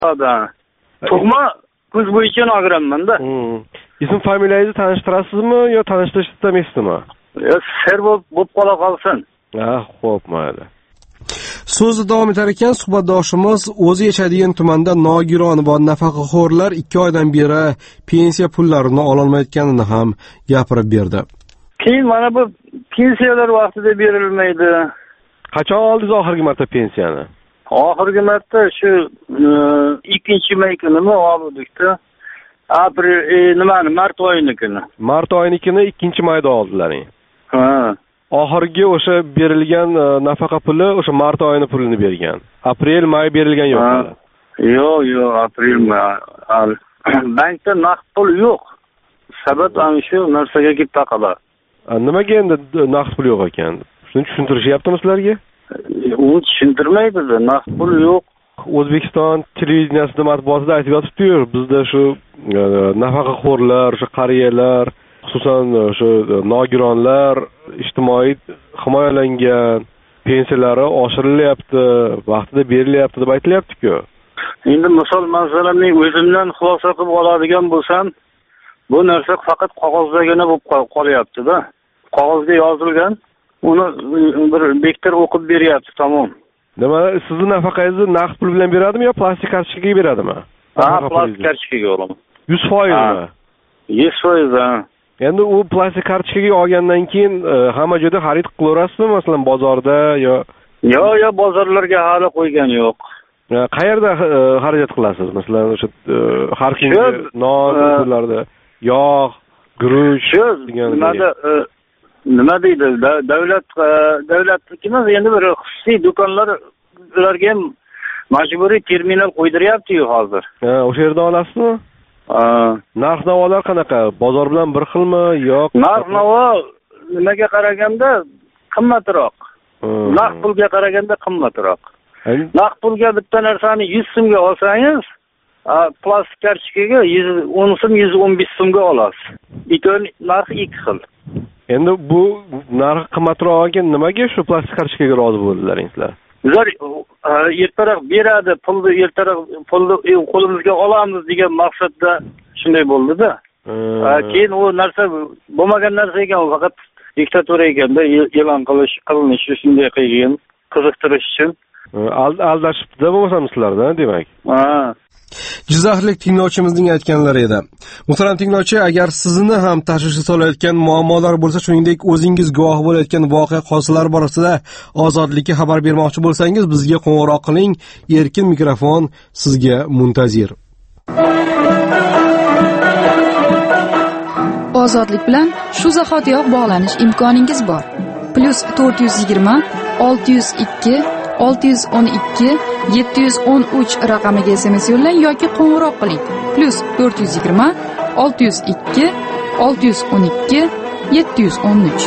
Tug'ma kuz bo'yicha nogironman-da. Ism familiyangizni tanishtirasizmi yo tanishtirish istamaysizmi? Sir bo'lib qola qolsin. Xo'p, mayli. So'zni davom etar ekan, suhbatdoshimiz o'zi yashaydigan tumanda nogiron va nafaqaxo'rlar 2 oydan beri pensiya pullarini ololmayotganini ham gapirib berdi. Keyin mana bu pensiyalar vaqtida berilmaydi. Qachon oldingiz oxirgi marta pensiyani? Oxirgi marta shu 2-may kunimi oldik-da. Mart oyinikini. Mart oyinikini 2-mayda oldilaring. Ha. Oxirgi o'sha berilgan nafaqa puli o'sha mart oyini pulini bergan. Aprel, may berilgan yo'q hali. Yo'q, aprel, may. Bankda naqd pul yo'q. Sabab ana shu narsaga kelib taqalar. Nimaga endi naqd pul yo'q ekan? Shuni tushuntirishyaptimi sizlarga? U tushuntirmaydi, naqd pul yo'q. O'zbekiston televideniyasida matbuotida aytib yotibdi-yu, bizda shu nafaqaxo'rlar, o'sha qariyalar, xususan o'sha nogironlar ijtimoiy himoyalangan, pensiyalari oshirilyapti, vaqtida berilyapti deb aytilyapti-ku. Endi misol masalamning o'zimdan xulosa qilib oladigan bo'lsam, bu narsa faqat qog'ozdagina bo'lib qolyapti-da. Qog'ozga yozilgan, uni bir bektor o'qib beryapti, tamom. Nima, sizni nafaqangizni naqd pul bilan beradimi yo plastik kartochkaga beradimi? Plastik kartochkaga olaman. 100%mi? 100%. Endi u plastik kartochkaga olgandan keyin hamma joyda xarid qilaverasizmi, masalan bozorda yo? Yo'q, bozorlarga hali qo'ygan yo'q. Qayerda xarajat qilasiz? Masalan, o'sha har kungi non pullarda yog', guruch degan. Nima deydi? Davlatnikimiz endi bir xususiy do'konlar ularga ham majburiy terminal qo'ydiryapti-yu hozir. O'sha yerdan olasizmi? Narx-navolar qanaqa? Bozor bilan bir xilmi yo'q? Narx-navo nimaga qaraganda qimmatroq. Naqd pulga qaraganda qimmatroq. Naqd pulga bitta narsani 100 so'mga olsangiz, plastik kartochkaga 110 so'm, 115 so'mga olasiz. Ikkovi narxi 2 xil. Endi bu narx qimmatroq ekan, nimaga shu plastik kartochkaga rozi bo'ldilaring sizlar? Bizlar ertaroq beradi, pulni qo'limizga olamiz degan maqsadda shunday bo'ldi-da. Keyin u narsa bo'lmagan narsa ekan, faqat diktatura ekanda e'lon qilinishi shunday qilgan, qiziqtirish uchun. Aldashibdi bo'lmasa sizlarda, demak. Jizzaxlik tinglovchimizning aytganlari edi. Muhtaram tinglovchi, agar sizni ham tashvishga solayotgan muammolar bo'lsa, shuningdek o'zingiz guvoh bo'layotgan voqea hodisalar borasida ozodlikka xabar bermoqchi bo'lsangiz, bizga qo'ng'iroq qiling. Erkin mikrofon sizga muntazir. Ozodlik bilan shu zahotiyoq bog'lanish imkoningiz bor. +420 602 612 713 raqamiga SMS yo'llang yoki qo'ng'iroq qiling. +420 602 612 713.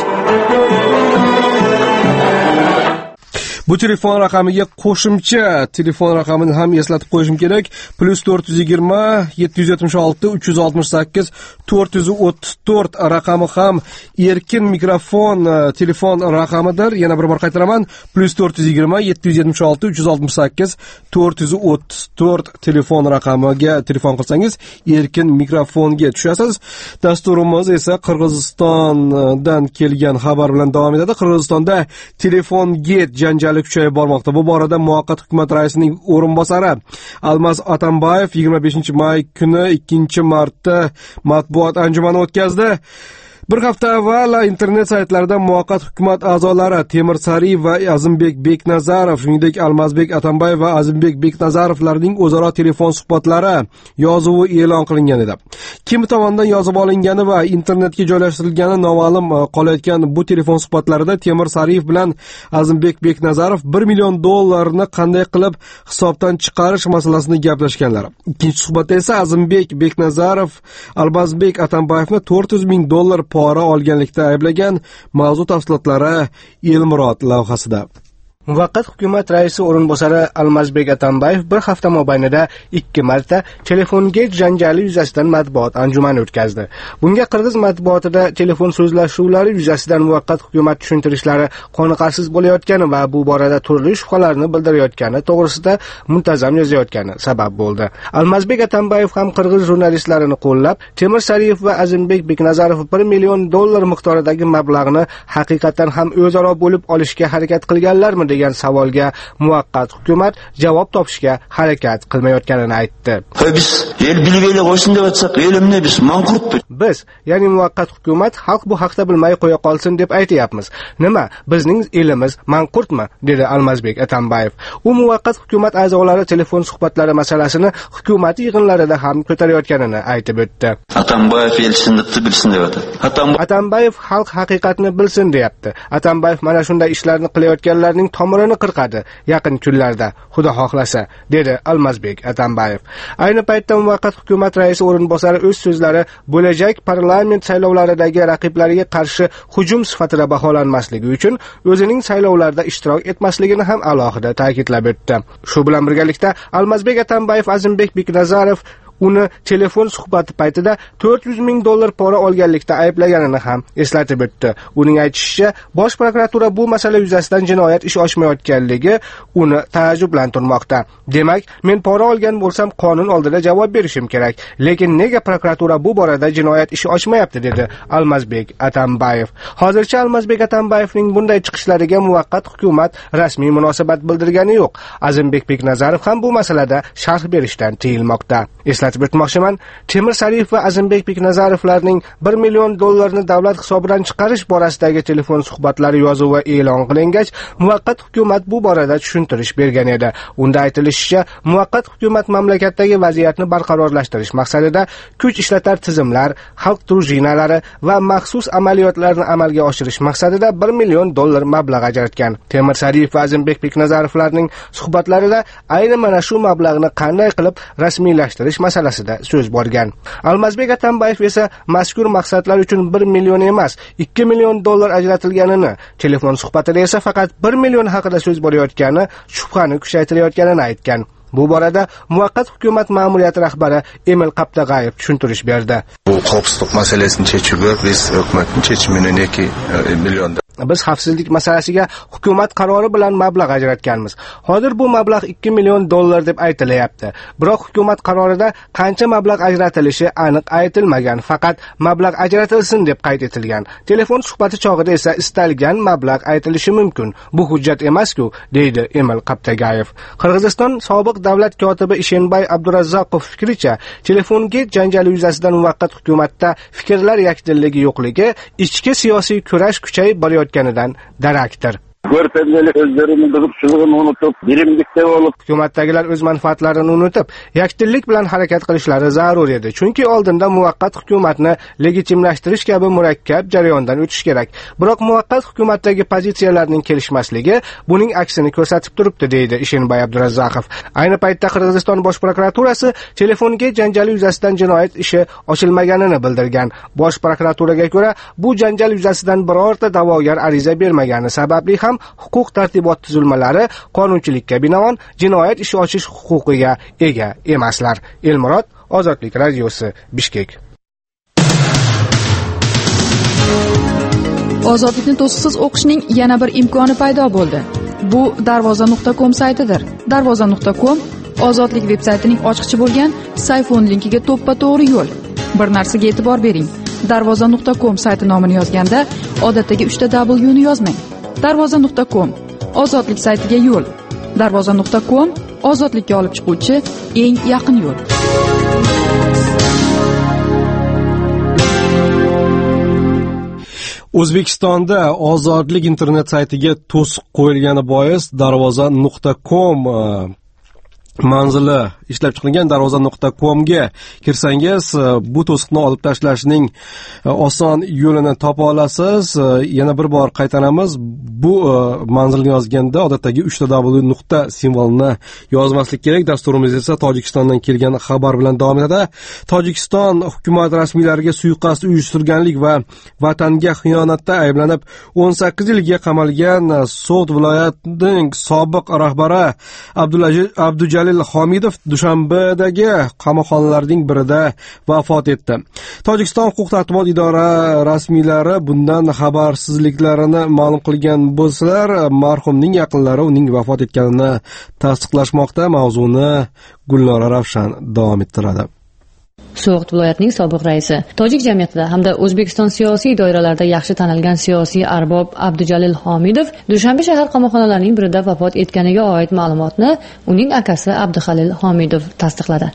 Bu telefon raqamiga qo'shimcha telefon raqamini ham eslatib qo'yishim kerak. +420 776 368 434 raqami ham erkin mikrofon telefon raqamidir. Yana bir bor qaytaraman. +420 776 368 434 telefon raqamiga telefon qilsangiz erkin mikrofonga tushasiz. Dasturimiz esa Qirg'izistondan kelgan xabar bilan davom etadi. Qirg'izistonda telefon get janjali kuchayib bormoqda. Bu borada muvaqqat hukumat raisining o'rinbosari Almaz Atambayev 25-may kuni 2-martda matbuot anjumani o'tkazdi. Bir hafta avval internet saytlarida muvaqqat hukumat a'zolari Temir Sariyev va Azimbek Beknazarov, shuningdek Almazbek Atambayev va Azimbek Beknazarovlarning o'zaro telefon suhbatlari yozuvi e'lon qilingan edi. Kim tomonidan yozib olingani va internetga joylashtirilgani noma'lum qolayotgan bu telefon suhbatlarida Temir Sariyev bilan Azimbek Beknazarov $1 million qanday qilib hisobdan chiqarish masalasini gaplashganlar. Ikkinchi suhbatda esa Azimbek Beknazarov Almazbek Atambayevni $400 ming pora olganlikda ayblagan. Mavzu tafsilotlari Elmurod lavhasida. Muvaqqat hukumat raisi o'rinbosari Almazbek Atambayev bir hafta mobaynida 2 marta telefonga janjali yuzasidan matbuot anjumani o'tkazdi. Bunga Qirg'iz matbuotida telefon so'zlashuvlari yuzasidan muvaqqat hukumat tushuntirishlari qoniqarsiz bo'layotgani va bu borada turli shubhalarni bildirayotgani to'g'risida muntazam yozayotgani sabab bo'ldi. Almazbek Atambayev ham Qirg'iz jurnalistlarini qo'llab, Temir Sariyev va Azimbek Beknazarov $1 million miqdoridagi mablag'ni haqiqatan ham o'zaro bo'lib olishga harakat qilganlarmi degan savolga muvaqqat hukumat javob topishga harakat qilmayotganini aytdi. Biz, ya'ni muvaqqat hukumat xalq bu haqda bilmay qo'ya qolsin deb aytayapmiz. Nima, bizning elimiz manqurtmi? Dedi Almazbek Atambayev. U muvaqqat hukumat a'zolari telefon suhbatlari masalasini hukumat yig'inlarida ham ko'tarayotganini aytib o'tdi. Atambayev xalq haqiqatni bilsin deyapti. Atambayev mana shunday ishlarni qilayotganlarning tomirini qirqadi yaqin kunlarda, xudo xohlasa, dedi Almazbek Atambayev. Ayni paytda muvaqqat hukumat raisi o'rinbosari o'z so'zlari bo'lajak parlament saylovlaridagi raqiblariga qarshi hujum sifatida baholanmasligi uchun o'zining saylovlarda ishtirok etmasligini ham alohida ta'kidlab o'tdi. Shu bilan birgalikda Almazbek Atambayev Azimbek Beknazarov uni telefon suhbati paytida $400 ming pora olganlikda ayblaganini ham eslatib o'tdi. Uning aytishicha, Bosh prokuratura bu masala yuzasidan jinoyat ishi ochmayotganligi uni taajjublantirmoqda. Demak, men pora olgan bo'lsam qonun oldida javob berishim kerak. Lekin nega prokuratura bu borada jinoyat ishi ochmayapti, dedi Almazbek Atambayev. Hozircha Almazbek Atambayevning bunday chiqishlariga muvaqqat hukumat rasmiy munosabat bildirgani yo'q. Azimbek Beknazarov ham bu masalada sharh berishdan tiyilmoqda. Eslatib o'tmoqchiman, Temir Sariyev va Azimbek Beknazarovlarning $1 million davlat hisobidan chiqarish borasidagi telefon suhbatlari yozuvi e'lon qilingach, muvaqqat hukumat bu borada tushuntirish bergan edi. Unda aytilishicha, muvaqqat hukumat mamlakatdagi vaziyatni barqarorlashtirish maqsadida kuch ishlatar tizimlar, xalq drujinalari va maxsus amaliyotlarni amalga oshirish maqsadida $1 million mablag' ajratgan. Temir Sariyev va Azimbek Beknazarovlarning suhbatlarida ayni mana shu mablag'ni qanday qilib rasmiylashtirish masalasida so'z borgan. Almazbek Atambayev esa mazkur maqsadlar uchun $1 million emas, $2 million ajratilganini, telefon suhbatida esa faqat $1 million haqida so'z borayotgani shubhani kuchaytirayotganini aytgan. Bu borada muvaqqat hukumat ma'muriyati rahbari Emil Qaptag'ayev tushuntirish berdi. Bu xavfsizlik masalasini chechishga biz hukumatning chechimini $2 million Biz xavfsizlik masalasiga hukumat qarori bilan mablag' ajratganmiz. Hozir bu mablag' $2 million deb aytilyapti. Biroq hukumat qarorida qancha mablag' ajratilishi aniq aytilmagan, faqat mablag' ajratilsin deb qayd etilgan. Telefon suhbati chog'ida esa istalgan mablag' aytilishi mumkin. Bu hujjat emas-ku, deydi Emil Qaptagayev. Qirg'iziston sobiq davlat kotibi Ishenbay Abdurazzaqov fikricha, telefonga janjali yuzasidan muvaqqat hukumatda fikrlar yakdilligi yo'qligi ichki siyosiy kurash kuchayib borayotganidan darakdir. Ko'rpendalik o'zlarini buzibchiligini unutib, birimlikda bo'lib, hukumatdagilar o'z manfaatlarini unutib, yakdillik bilan harakat qilishlari zarur edi. Chunki oldinda muvaqqat hukumatni legitimlashtirish kabi murakkab jarayondan o'tish kerak. Biroq muvaqqat hukumatdagi pozitsiyalarning kelishmasligi buning aksini ko'rsatib turibdi, deydi Ishenbay Abdurazzaqov. Ayni paytda Qirg'iziston Bosh prokuraturasi telefonga janjal yuzasidan jinoyat ishi ochilmaganini bildirgan. Bosh prokuraturaga ko'ra, bu janjal yuzasidan birorta da'vogar ariza bermagani sababli ham huquq tartibot tuzilmalari qonunchilikka binoan jinoyat ishi ochish huquqiga ega emaslar. Elmurod, Ozodlik radiosi, Bishkek. Ozodlikni to'siqsiz o'qishning yana bir imkoni paydo bo'ldi. Bu darvoza.com saytidir. Darvoza.com Ozodlik veb-saytining ochiqchi bo'lgan sayfon linkiga to'ppa-to'g'ri yo'l. Bir narsaga e'tibor bering. Darvoza.com sayti nomini yozganda odatdagi 3 ta W ni yozmang. Darvoza.com Ozodlik saytiga yo'l. Darvoza.com ozodlikka olib chiquvchi eng yaqin yo'l. O'zbekistonda Ozodlik internet saytiga to'siq qo'yilgani bois Darvoza.com manzili ishlab chiqilgan darvoza.com ga kirsangiz bu to'siqni olib tashlashning oson yo'lini topa olasiz. Yana bir bor qaytaramiz. Bu manzilni yozganda odatdagi 3w nuqta simvolini yozmaslik kerak. Dasturimiz esa Tojikistondan kelgan xabar bilan davom etadi. Tojikiston hukumat rasmiylariga suiqasd uyushtirganlik va vatanga xiyonatda ayblanib 18 yilga qamalgan So'g'd viloyatining sobiq rahbari Abdujalil Homidov Dushanbedagi qamoqxonalarning birida vafot etdi. Tojikiston huquq-tartibot idora rasmiylari bundan xabarsizliklarini ma'lum qilgan bo'lsalar, marhumning yaqinlari uning vafot etganini tasdiqlashmoqda. Mavzuni Gulnora Ravshan davom ettiradi. So'g'd viloyatining sobiq raisi, tojik jamiyatida hamda O'zbekiston siyosiy doiralarida yaxshi tanilgan siyosiy arbob Abdujalil Homidov Dushanbe shahar qamoqxonalarining birida vafot etganiga oid ma'lumotni uning akasi Abduhalil Homidov tasdiqladi.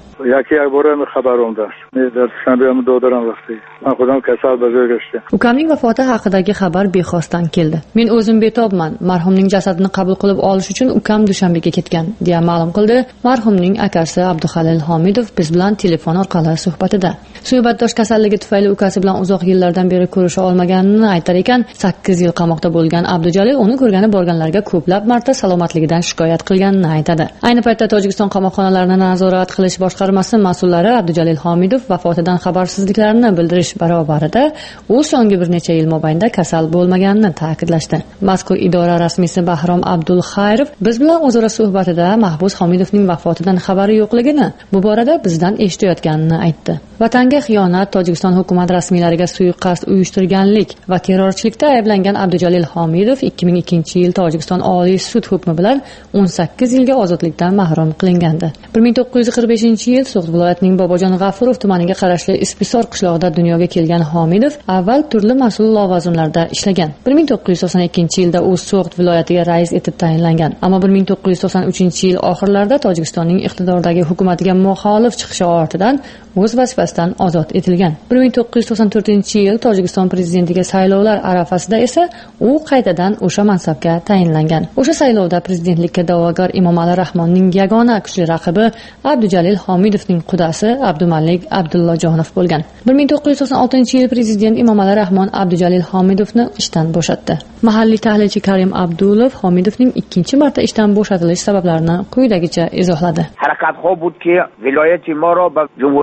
Ukamning vafoti haqidagi xabar bexosdan keldi. Men o'zim betobman. Marhumning jasadini qabul qilib olish uchun ukam Dushanbega ketgan, deya ma'lum qildi marhumning akasi Abduhalil Homidov biz bilan telefon orqali suhbatida. Suhbatdosh kasalligi tufayli ukasi bilan uzoq yillardan beri ko'risha olmaganini aytar ekan, 8 yil qamoqda bo'lgan Abdujalil uni ko'rgani borganlarga ko'plab marta salomatligidan shikoyat qilganini aytadi. Ayni paytda Tojikiston qamoqxonalarini nazorat qilish boshqarmasi mas'ullari Abdujalil Homidov vafotidan xabarsizliklarini bildirish barobarida u so'nggi bir necha yil mobaynida kasal bo'lmaganini ta'kidlashdi. Mazkur idora rasmiysi Bahrom Abdul Xayrov biz bilan o'zaro suhbatida mahbus Homidovning vafotidan xabari yo'qligini, bu borada bizdan eshitayotganini aytdi. Vatanga xiyonat, Tojikiston hukumat rasmiylariga suiqasd uyushtirganlik va terrorchilikda ayblangan Abdujalil Homidov 2002-yil Tojikiston Oliy sud hukmi bilan 18 yilga ozodlikdan mahrum qilingandi. 1945-yil So'g'd viloyatining Bobojon G'afurov tumaniga qarashli Ispisor qishlog'ida dunyoga kelgan Homidov avval turli mas'ul lavozimlarda ishlagan. 1992-yilda u So'g'd viloyatiga rais etib tayinlangan. Ammo 1993-yil oxirlarida Tojikistonning iqtidordagi hukumatiga muxolif chiqishi ortidan o'z vazifasidan ozod etilgan. 1994-yil Tojikiston prezidentiga saylovlar arafasida esa u qaytadan o'sha mansabga tayinlangan. O'sha saylovda prezidentlikka da'vogar Emomali Rahmonning yagona kuchli raqibi Abdujalil Homidovning qudasi Abdumalik Abdullajonov bo'lgan. 1996-yil prezident Emomali Rahmon Abdujalil Homidovni ishdan bo'shatdi. Mahalliy tahlilchi Karim Abdulov Homidovning ikkinchi marta ishdan bo'shatilish sabablarini quyidagicha izohladi. Harakatlar bo'ldi, viloyat ma ro